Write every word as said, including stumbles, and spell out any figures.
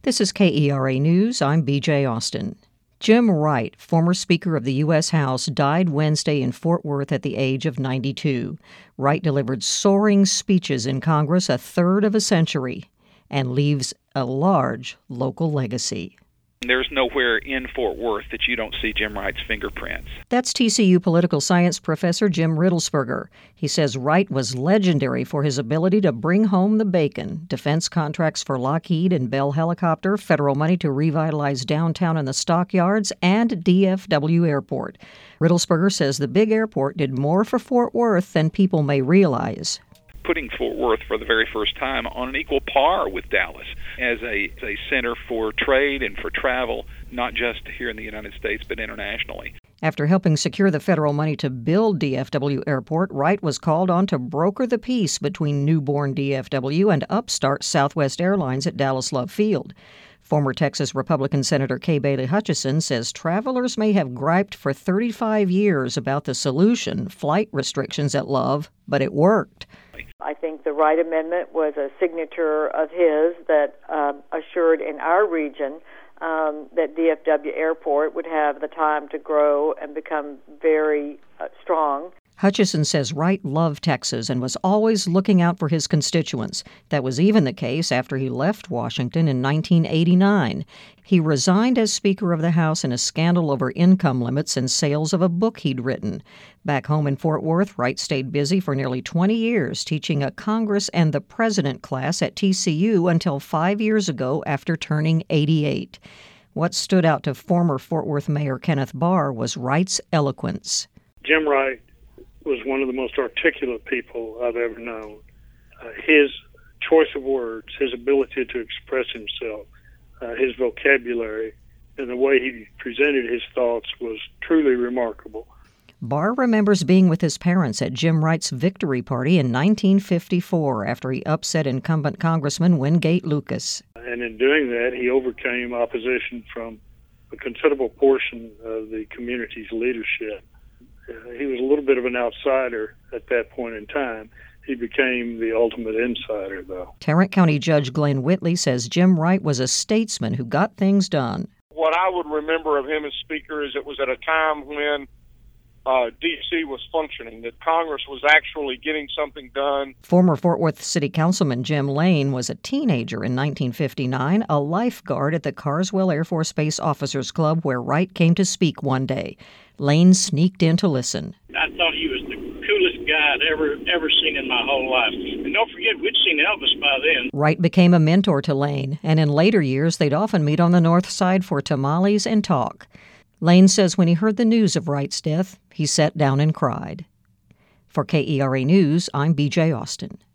This is K E R A News. I'm B J Austin. Jim Wright, former Speaker of the U S House, died Wednesday in Fort Worth at the age of ninety-two. Wright delivered soaring speeches in Congress a third of a century and leaves a large local legacy. There's nowhere in Fort Worth that you don't see Jim Wright's fingerprints. That's T C U political science professor Jim Riddlesberger. He says Wright was legendary for his ability to bring home the bacon, defense contracts for Lockheed and Bell Helicopter, federal money to revitalize downtown and the stockyards, and D F W Airport. Riddlesberger says the big airport did more for Fort Worth than people may realize. Putting Fort Worth for the very first time on an equal par with Dallas as a, as a center for trade and for travel, not just here in the United States, but internationally. After helping secure the federal money to build D F W Airport, Wright was called on to broker the peace between newborn D F W and upstart Southwest Airlines at Dallas Love Field. Former Texas Republican Senator Kay Bailey Hutchison says travelers may have griped for thirty-five years about the solution, flight restrictions at Love, but it worked. I think the Wright Amendment was a signature of his that uh, assured in our region um, that D F W Airport would have the time to grow and become very uh, strong. Hutchison says Wright loved Texas and was always looking out for his constituents. That was even the case after he left Washington in nineteen eighty-nine. He resigned as Speaker of the House in a scandal over income limits and sales of a book he'd written. Back home in Fort Worth, Wright stayed busy for nearly twenty years, teaching a Congress and the President class at T C U until five years ago after turning eighty-eight. What stood out to former Fort Worth Mayor Kenneth Barr was Wright's eloquence. Jim Wright was one of the most articulate people I've ever known. Uh, his choice of words, his ability to express himself, uh, his vocabulary, and the way he presented his thoughts was truly remarkable. Barr remembers being with his parents at Jim Wright's victory party in nineteen fifty-four after he upset incumbent Congressman Wingate Lucas. And in doing that, he overcame opposition from a considerable portion of the community's leadership. Uh, he was a little bit of an outsider at that point in time. He became the ultimate insider, though. Tarrant County Judge Glenn Whitley says Jim Wright was a statesman who got things done. What I would remember of him as Speaker is it was at a time when uh, D C was functioning, that Congress was actually getting something done. Former Fort Worth City Councilman Jim Lane was a teenager in nineteen fifty-nine, a lifeguard at the Carswell Air Force Base Officers Club where Wright came to speak one day. Lane sneaked in to listen. I thought he was the coolest guy I'd ever, ever seen in my whole life. And don't forget, we'd seen Elvis by then. Wright became a mentor to Lane, and in later years, they'd often meet on the north side for tamales and talk. Lane says when he heard the news of Wright's death, he sat down and cried. For K E R A News, I'm B J Austin.